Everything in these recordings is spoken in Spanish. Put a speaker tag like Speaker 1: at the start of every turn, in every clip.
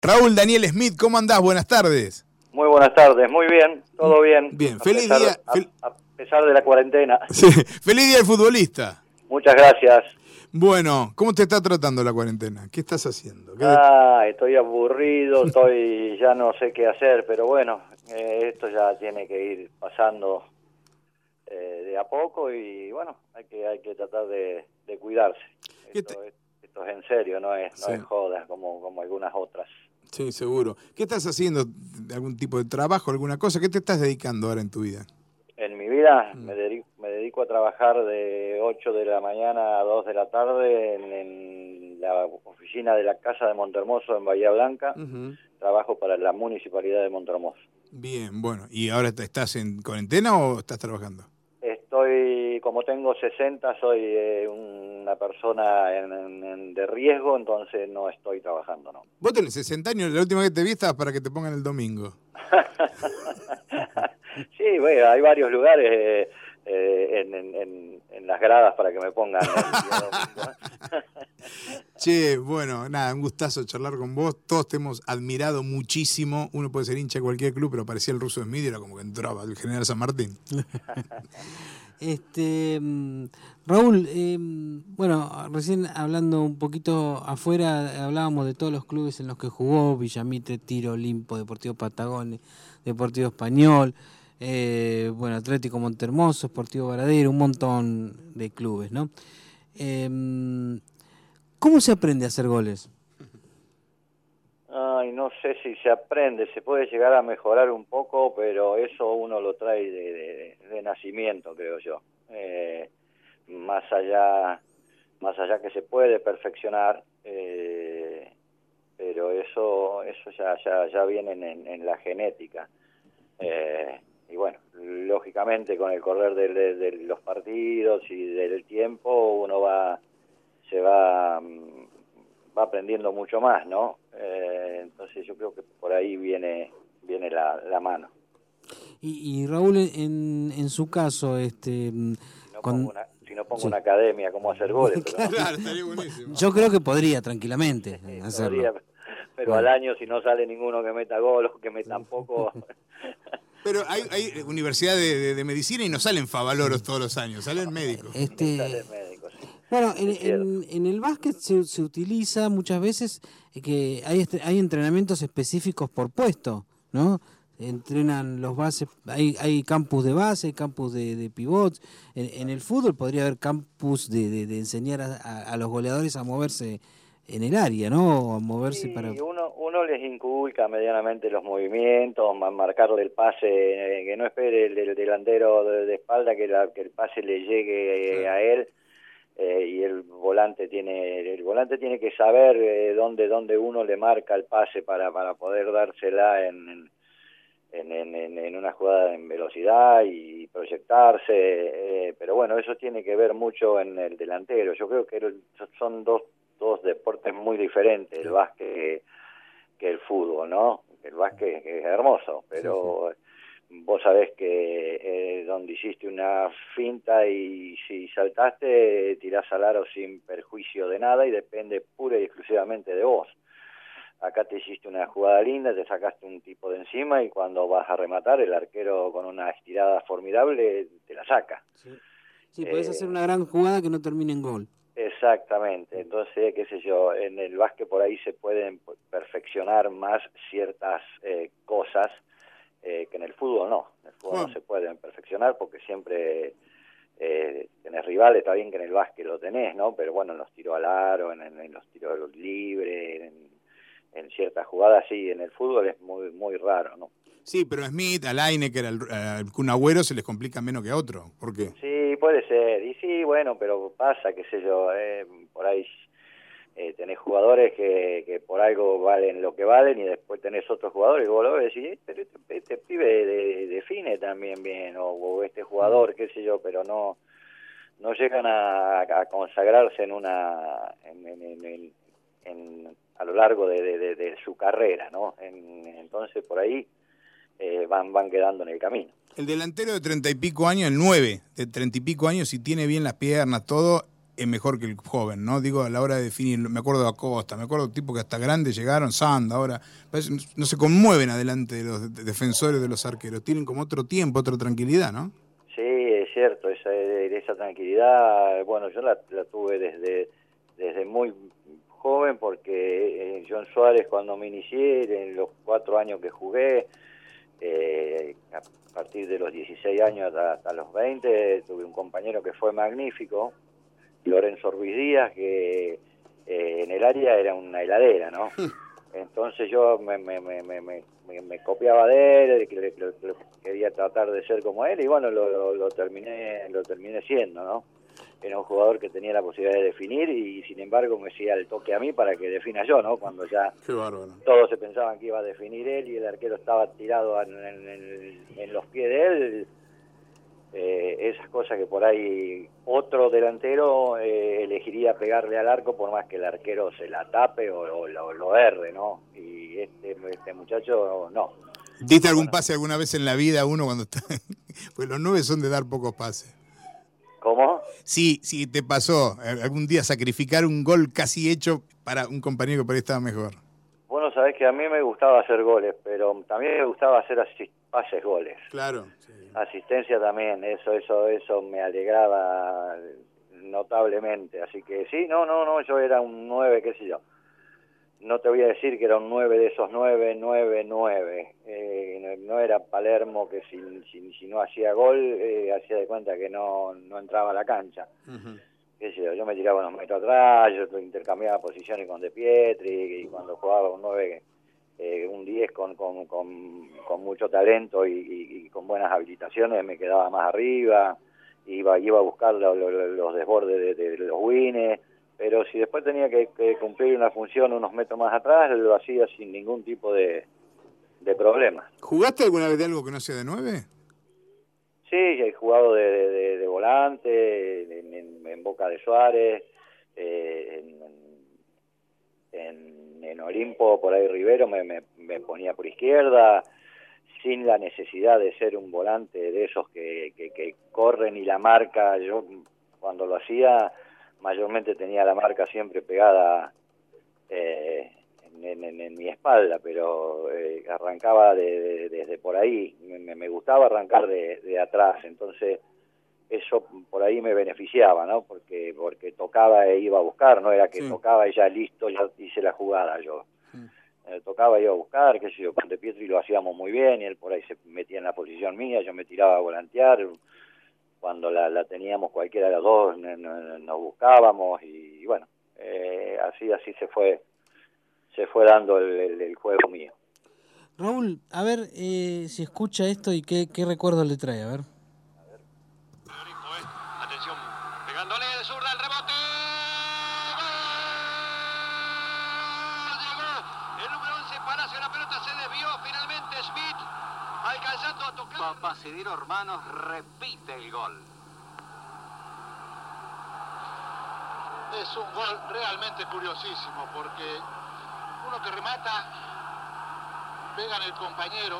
Speaker 1: Raúl Daniel Smith, ¿cómo andás? Buenas tardes.
Speaker 2: Muy buenas tardes, muy bien, todo bien.
Speaker 1: Bien, feliz día.
Speaker 2: A pesar de la cuarentena.
Speaker 1: Sí, feliz día del futbolista.
Speaker 2: Muchas gracias.
Speaker 1: Bueno, ¿cómo te está tratando la cuarentena? ¿Qué estás haciendo?
Speaker 2: Estoy aburrido, ya no sé qué hacer, pero bueno, esto ya tiene que ir pasando de a poco y bueno, hay que tratar de cuidarse. Esto es en serio, no es joda como algunas otras.
Speaker 1: Sí, seguro. ¿Qué estás haciendo? ¿Algún tipo de trabajo, alguna cosa? ¿Qué te estás dedicando ahora en tu vida?
Speaker 2: En mi vida me dedico a trabajar de 8 de la mañana a 2 de la tarde en la oficina de la Casa de Montermoso en Bahía Blanca. Trabajo para la Municipalidad de Montermoso.
Speaker 1: Bien, bueno. ¿Y ahora estás en cuarentena o estás trabajando?
Speaker 2: Como tengo 60, soy una persona de riesgo, entonces no estoy trabajando, ¿no?
Speaker 1: Vos tenés 60 años, la última vez que te vi estabas para que te pongan el domingo.
Speaker 2: Sí, bueno, hay varios lugares en las gradas para que me pongan el día domingo.
Speaker 1: Che, bueno, nada, un gustazo charlar con vos. Todos te hemos admirado muchísimo. Uno puede ser hincha de cualquier club, pero parecía el ruso Smith y era como que entraba el general San Martín.
Speaker 3: Raúl, bueno, recién hablando un poquito afuera, hablábamos de todos los clubes en los que jugó: Villamitre, Tiro, Olimpo, Deportivo Patagones, Deportivo Español, bueno, Atlético Montermoso, Sportivo Varadero, un montón de clubes, ¿no? ¿Cómo se aprende a hacer goles?
Speaker 2: Ay, no sé si se aprende, se puede llegar a mejorar un poco, pero eso uno lo trae de nacimiento, creo yo. Más allá que se puede perfeccionar, pero eso ya viene en la genética. Y bueno, lógicamente con el correr de los partidos y del tiempo uno se va aprendiendo mucho más, ¿no? Entonces yo creo que por ahí viene la mano.
Speaker 3: Y Raúl, en su caso,
Speaker 2: Si no pongo una academia, ¿cómo hacer goles? Pero
Speaker 1: Claro, estaría buenísimo.
Speaker 3: Yo creo que podría tranquilamente hacerlo.
Speaker 2: Pero al año, si no sale ninguno que meta gol o que metan poco...
Speaker 1: Pero hay universidad de medicina y no salen favaloros todos los años, salen médicos.
Speaker 2: Salen médicos, sí.
Speaker 3: Bueno, en el básquet se utiliza muchas veces que hay entrenamientos específicos por puesto, ¿no? Entrenan los bases, hay campus de base, hay campus de pivots. En el fútbol podría haber campus de enseñar a los goleadores a moverse en el área, ¿no? A moverse para...
Speaker 2: Uno les inculca medianamente los movimientos, marcarle el pase, que no espere el delantero de espalda, que el pase le llegue a él. Y el volante tiene que saber dónde uno le marca el pase para poder dársela en una jugada en velocidad y proyectarse, pero bueno, eso tiene que ver mucho en el delantero. Yo creo que son dos deportes muy diferentes, el básquet que el fútbol, ¿no? El básquet es hermoso, pero vos sabés que donde hiciste una finta y si saltaste, tirás al aro sin perjuicio de nada y depende pura y exclusivamente de vos. Acá te hiciste una jugada linda, te sacaste un tipo de encima y cuando vas a rematar, el arquero con una estirada formidable te la saca.
Speaker 3: Sí, podés hacer una gran jugada que no termine en gol.
Speaker 2: Exactamente, entonces, qué sé yo, en el básquet por ahí se pueden perfeccionar más ciertas cosas que en el fútbol no. En el fútbol no se pueden perfeccionar porque siempre tenés rivales, está bien que en el básquet lo tenés, ¿no? Pero bueno, en los tiros al aro, en los tiros libres, en ciertas jugadas sí, en el fútbol es muy muy raro, ¿no?
Speaker 1: Sí, pero a Smith, a Lineker, al Kun Agüero se les complica menos que a otro. ¿Por qué?
Speaker 2: Sí, puede ser. Y sí, bueno, pero pasa, qué sé yo, por ahí tenés jugadores que por algo valen lo que valen y después tenés otros jugadores que vos lo ves y decís, pero este pibe define también bien, o este jugador, qué sé yo, pero no llegan a consagrarse a lo largo de su carrera, ¿no? Entonces por ahí van quedando en el camino.
Speaker 1: El delantero de 30 y pico años, el 9 de 30 y pico años, si tiene bien las piernas, todo, es mejor que el joven, ¿no? Digo, a la hora de definir, me acuerdo de Acosta, me acuerdo de tipos que hasta grandes llegaron, Sanda, ahora, no se conmueven adelante de los defensores, de los arqueros, tienen como otro tiempo, otra tranquilidad, ¿no?
Speaker 2: Sí, es cierto, esa tranquilidad, bueno, yo la tuve desde muy joven, porque John Suárez, cuando me inicié, en los 4 años que jugué, a partir de los 16 años hasta los 20, tuve un compañero que fue magnífico, Lorenzo Ruiz Díaz, que en el área era una heladera, ¿no? Entonces yo me copiaba de él, quería tratar de ser como él, y bueno, lo terminé siendo, ¿no? Era un jugador que tenía la posibilidad de definir, y sin embargo me hacía el toque a mí para que defina yo, ¿no? Cuando ya todos se pensaban que iba a definir él y el arquero estaba tirado en los pies de él. Esas cosas que por ahí otro delantero elegiría pegarle al arco por más que el arquero se la tape o lo erre, ¿no? Y este muchacho no.
Speaker 1: ¿Diste algún pase alguna vez en la vida uno cuando está? Pues los 9 son de dar pocos pases.
Speaker 2: ¿Cómo?
Speaker 1: Sí, te pasó algún día sacrificar un gol casi hecho para un compañero que por ahí estaba mejor.
Speaker 2: Bueno, sabés que a mí me gustaba hacer goles, pero también me gustaba hacer pases goles.
Speaker 1: Claro. Sí.
Speaker 2: Asistencia también, eso me alegraba notablemente. Así que sí, no, yo era un 9, qué sé yo. No te voy a decir que era un 9 de esos 9. No era Palermo que si no hacía gol, hacía de cuenta que no entraba a la cancha. Uh-huh. Qué sé yo me tiraba unos metros atrás, yo intercambiaba posiciones con De Pietri, y cuando jugaba un 9, un 10 con mucho talento y con buenas habilitaciones, me quedaba más arriba, iba a buscar los desbordes de los wines. Pero si después tenía que cumplir una función unos metros más atrás, lo hacía sin ningún tipo de problema.
Speaker 1: ¿Jugaste alguna vez de algo que no sea de 9?
Speaker 2: Sí, he jugado de volante, en Boca de Suárez, en Olimpo, por ahí Rivero, me ponía por izquierda, sin la necesidad de ser un volante de esos que corren y la marca. Yo cuando lo hacía, mayormente tenía la marca siempre pegada en mi espalda, pero arrancaba desde por ahí. Me gustaba arrancar de atrás, entonces eso por ahí me beneficiaba, ¿no? Porque tocaba e iba a buscar, no era que tocaba y ya listo, ya hice la jugada yo. Tocaba y iba a buscar, qué sé yo, con De Pietri lo hacíamos muy bien, y él por ahí se metía en la posición mía, yo me tiraba a volantear. Cuando la teníamos cualquiera de los dos, nos buscábamos, y bueno, así se fue dando el juego mío.
Speaker 3: Raúl, a ver si escucha esto y qué recuerdo le trae, a ver.
Speaker 4: Atención, pegándole de zurda el rebote. ¡Gol! Llegó el número 11, Palacio, la pelota se desvió, finalmente Smith alcanzando a tocar. Papacidiro Hermanos repite el gol.
Speaker 5: Es un gol realmente curiosísimo, porque uno que remata, pega en el compañero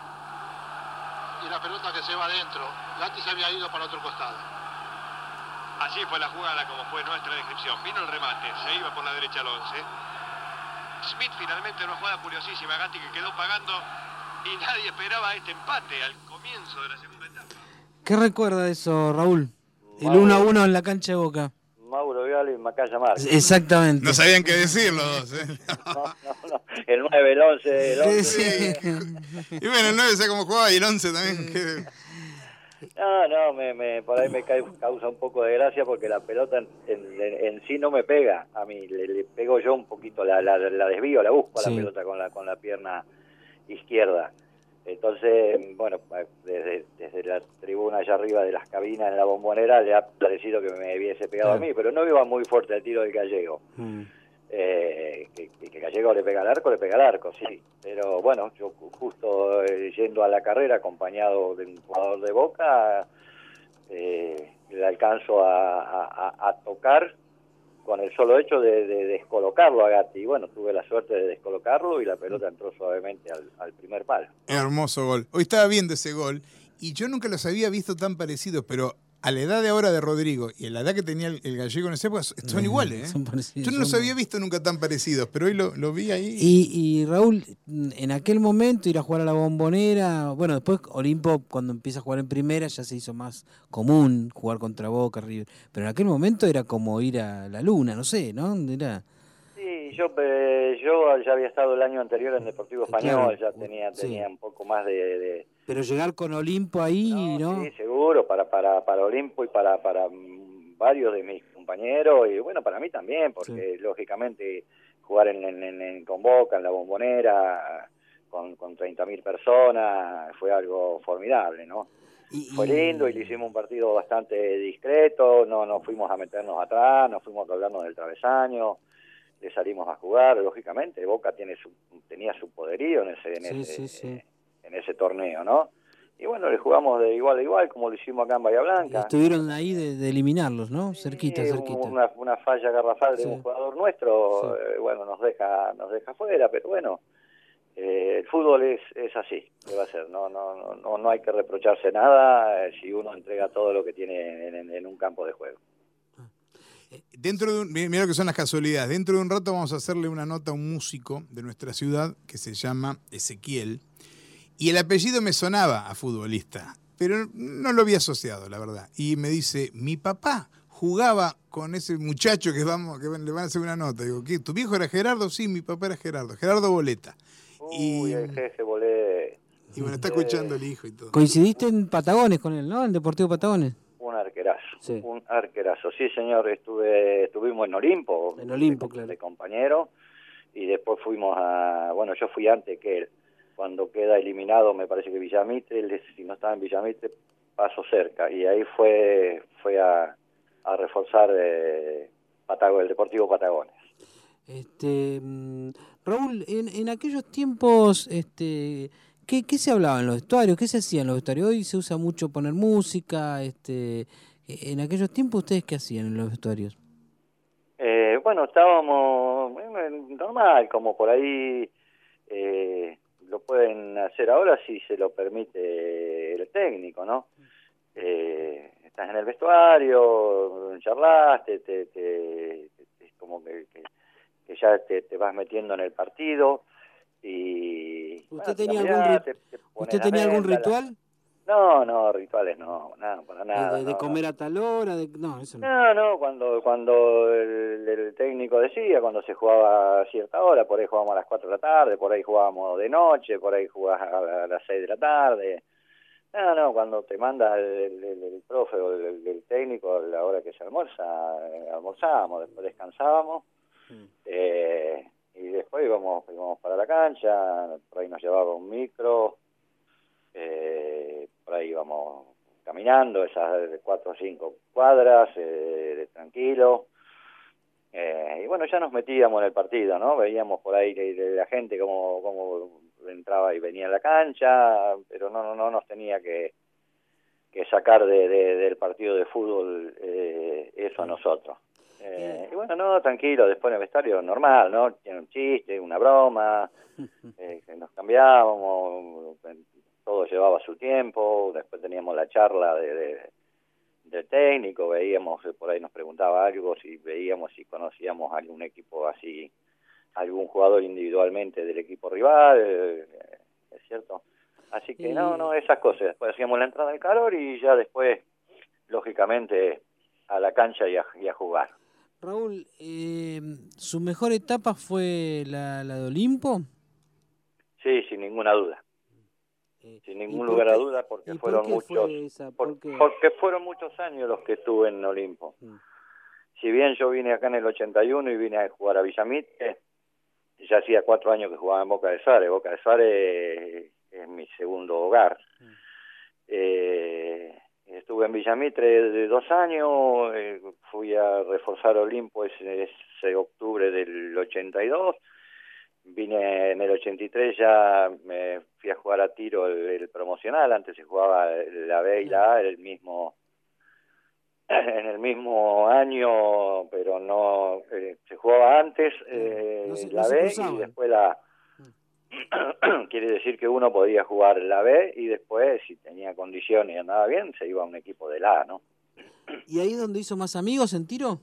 Speaker 5: y la pelota que se va adentro. Gatti se había ido para otro costado.
Speaker 4: Así fue la jugada, como fue nuestra descripción. Vino el remate, se iba por la derecha al 11. Smith finalmente, una jugada curiosísima, Gatti que quedó pagando, y nadie esperaba este empate al comienzo de la segunda etapa.
Speaker 3: ¿Qué recuerda de eso, Raúl? El 1-1 en la cancha de Boca.
Speaker 2: Mauro Viale y Macaya Márquez.
Speaker 3: Exactamente.
Speaker 1: No sabían qué decir los dos, ¿eh?
Speaker 2: No. El 9, el 11, el 11.
Speaker 1: Sí. Y bueno, el 9 sé cómo jugaba, y el 11 también.
Speaker 2: No, por ahí me causa un poco de gracia, porque la pelota en sí no me pega. A mí le pego yo un poquito, la desvío, la busco a la pelota con la pierna izquierda. Entonces, bueno, desde la tribuna allá arriba de las cabinas en la Bombonera le ha parecido que me hubiese pegado a mí, pero no iba muy fuerte el tiro del Gallego. Que Gallego le pega al arco, sí. Pero bueno, yo justo yendo a la carrera acompañado de un jugador de Boca, le alcanzo a tocar con el solo hecho de descolocarlo a Gatti. Y bueno, tuve la suerte de descolocarlo y la pelota entró suavemente al primer palo.
Speaker 1: Hermoso gol. Hoy estaba viendo ese gol y yo nunca los había visto tan parecidos, pero a la edad de ahora de Rodrigo y a la edad que tenía el gallego en esa época, son iguales, ¿eh?
Speaker 3: Son parecidos,
Speaker 1: Yo no los había visto nunca tan parecidos, pero hoy lo vi ahí.
Speaker 3: Y Raúl, en aquel momento ir a jugar a la Bombonera, bueno, después Olimpo cuando empieza a jugar en primera ya se hizo más común jugar contra Boca, River, pero en aquel momento era como ir a la luna, no sé, ¿no? Era...
Speaker 2: Sí, yo ya había estado el año anterior en Deportivo Español,
Speaker 3: claro,
Speaker 2: ya tenía
Speaker 3: sí.
Speaker 2: un poco más de...
Speaker 3: Pero llegar con Olimpo ahí, ¿no?
Speaker 2: Sí, seguro, para Olimpo y para varios de mis compañeros, y bueno, para mí también, porque
Speaker 3: Sí.
Speaker 2: lógicamente jugar con Boca, en la Bombonera, con 30.000 personas, fue algo formidable, ¿no? Fue lindo y le hicimos un partido bastante discreto, no fuimos a meternos atrás, no fuimos a hablarnos del travesaño, le salimos a jugar, lógicamente, Boca tenía su poderío en ese torneo, ¿no? Y bueno, le jugamos de igual a igual, como lo hicimos acá en Bahía Blanca.
Speaker 3: Estuvieron ahí de eliminarlos, ¿no?
Speaker 2: Sí,
Speaker 3: cerquita.
Speaker 2: Una falla garrafal de un jugador nuestro,
Speaker 3: Sí.
Speaker 2: bueno, nos deja fuera, pero bueno, el fútbol es así, ¿qué va a ser? No hay que reprocharse nada si uno entrega todo lo que tiene en un campo de juego.
Speaker 1: Mira lo que son las casualidades. Dentro de un rato vamos a hacerle una nota a un músico de nuestra ciudad que se llama Ezequiel. Y el apellido me sonaba a futbolista, pero no lo había asociado, la verdad. Y me dice, mi papá jugaba con ese muchacho que le van a hacer una nota. Digo, ¿qué? ¿Tu viejo era Gerardo? Sí, mi papá era Gerardo Boleta.
Speaker 2: Uy, el jefe Boleta.
Speaker 1: Y bueno, está escuchando el hijo y todo.
Speaker 3: Coincidiste en Patagones con él, ¿no? En Deportivo Patagones.
Speaker 2: Un arquerazo,
Speaker 3: sí.
Speaker 2: Un arquerazo. Sí, señor, estuvimos en Olimpo.
Speaker 3: En Olimpo, claro.
Speaker 2: De compañero, y después fuimos bueno, yo fui antes que él. Cuando queda eliminado, me parece que Villamitre, si no estaba en Villamitre, pasó cerca, y ahí fue a reforzar el Deportivo Patagones.
Speaker 3: Raúl, en aquellos tiempos, ¿qué se hablaba en los vestuarios? ¿Qué se hacía en los vestuarios? Hoy se usa mucho poner música, en aquellos tiempos, ¿ustedes qué hacían en los vestuarios?
Speaker 2: Bueno, estábamos normal, como por ahí lo pueden hacer ahora si se lo permite el técnico, ¿no? Estás en el vestuario, charlaste, como que ya te vas metiendo en el partido y...
Speaker 3: ¿Usted
Speaker 2: bueno,
Speaker 3: tenía algún ritual?
Speaker 2: No, rituales no, nada, para nada.
Speaker 3: ¿De comer a tal hora? No, eso
Speaker 2: no. No, cuando el técnico decía, cuando se jugaba a cierta hora, por ahí jugábamos a las 4 de la tarde, por ahí jugábamos de noche, por ahí jugás a las 6 de la tarde. No, cuando te manda el profe o el técnico a la hora que se almorzábamos, después descansábamos, y después íbamos para la cancha, por ahí nos llevaba un micro, por ahí íbamos caminando esas 4 o 5 cuadras, tranquilo, y bueno, ya nos metíamos en el partido, ¿no? Veíamos por ahí la gente cómo entraba y venía a la cancha, pero no nos tenía que sacar del partido de fútbol eso a nosotros. Y bueno, tranquilo, después en el vestuario normal, ¿no? Tiene un chiste, una broma, que nos cambiábamos, todo llevaba su tiempo, después teníamos la charla del técnico, veíamos, por ahí nos preguntaba algo, si veíamos si conocíamos algún equipo así, algún jugador individualmente del equipo rival, ¿es cierto? Así que no, esas cosas. Después hacíamos la entrada al calor y ya después, lógicamente, a la cancha y a jugar.
Speaker 3: Raúl, ¿su mejor etapa fue la de Olimpo?
Speaker 2: Sí, sin ninguna duda. Sin ningún lugar a duda, porque fueron porque fueron muchos años los que estuve en Olimpo. Si bien yo vine acá en el 81 y vine a jugar a Villamitre, ya hacía 4 años que jugaba en Boca de Suárez. Boca de Suárez es mi segundo hogar. Estuve en Villamitre de 2 años, fui a reforzar Olimpo ese octubre del 82, vine en el 83, ya me fui a jugar a tiro el promocional, antes se jugaba la B y la A en el mismo año, pero no se jugaba antes la B y después la quiere decir que uno podía jugar la B y después, si tenía condiciones y andaba bien, se iba a un equipo del A, ¿no?
Speaker 3: ¿Y ahí es donde hizo más amigos en Tiro?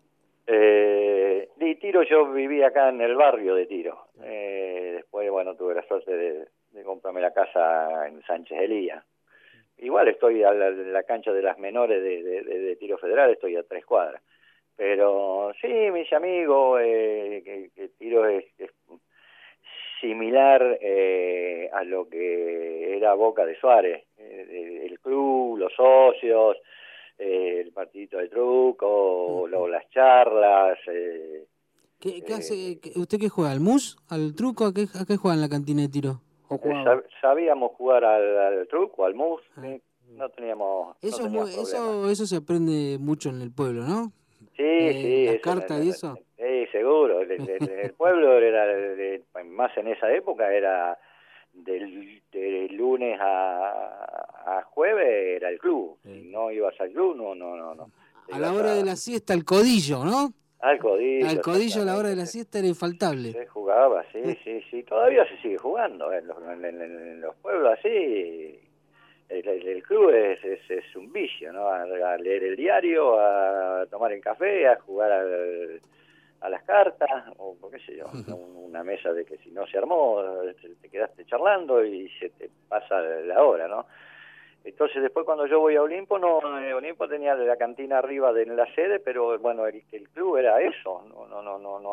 Speaker 2: De Tiro yo viví acá en el barrio de Tiro. Después, bueno, tuve la suerte de comprarme la casa en Sánchez Elía. Igual estoy en la cancha de las menores de Tiro Federal, estoy a 3 cuadras. Pero sí, mis amigos, que Tiro es similar a lo que era Boca de Suárez, el club, los socios, el partidito de truco, las charlas.
Speaker 3: ¿Qué hace? ¿Usted qué juega? ¿Al mus? ¿Al truco? ¿A qué juega en la cantina de Tiro?
Speaker 2: Sabíamos jugar al truco, al mus, ¿sí? No teníamos
Speaker 3: eso se aprende mucho en el pueblo, ¿no?
Speaker 2: Sí,
Speaker 3: las cartas y eso.
Speaker 2: Sí, seguro. El pueblo era, más en esa época, era de lunes a jueves era el club. Si no ibas al club, no.
Speaker 3: A la hora de la siesta, el codillo, ¿no?
Speaker 2: Al codillo.
Speaker 3: Al codillo a la hora de la siesta era infaltable.
Speaker 2: Se jugaba, sí. Todavía se sigue jugando en los pueblos así. El club es un vicio, ¿no? A leer el diario, a tomar el café, a jugar a las cartas, o qué sé yo, una mesa de que si no se armó, te quedaste charlando y se te pasa la hora, ¿no? Entonces después cuando yo voy a Olimpo, Olimpo tenía la cantina arriba de la sede, pero bueno, el club era eso, no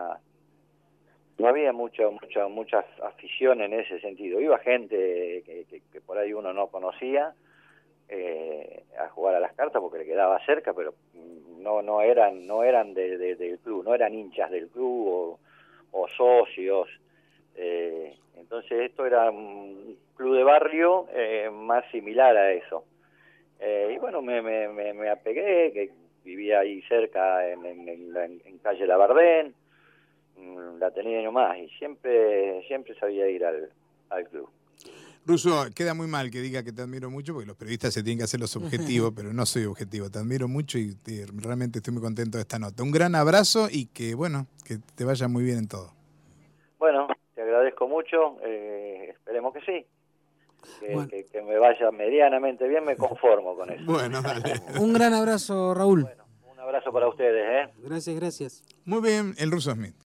Speaker 2: había mucha afición en ese sentido. Iba gente que por ahí uno no conocía a jugar a las cartas porque le quedaba cerca, pero no eran del club, no eran hinchas del club o socios. Entonces esto era un club de barrio más similar a eso. Y bueno, me apegué, que vivía ahí cerca en calle Labardén. La tenía nomás y siempre sabía ir al club.
Speaker 1: Russo, queda muy mal que diga que te admiro mucho, porque los periodistas se tienen que hacer los objetivos, pero no soy objetivo. Te admiro mucho y realmente estoy muy contento de esta nota. Un gran abrazo y que te vaya muy bien en todo.
Speaker 2: Bueno, te agradezco mucho. Esperemos que sí. Que me vaya medianamente bien, me conformo con eso.
Speaker 1: Bueno, dale.
Speaker 3: Un gran abrazo, Raúl.
Speaker 2: Bueno, un abrazo para ustedes.
Speaker 3: Gracias.
Speaker 1: Muy bien, el Russo Smith.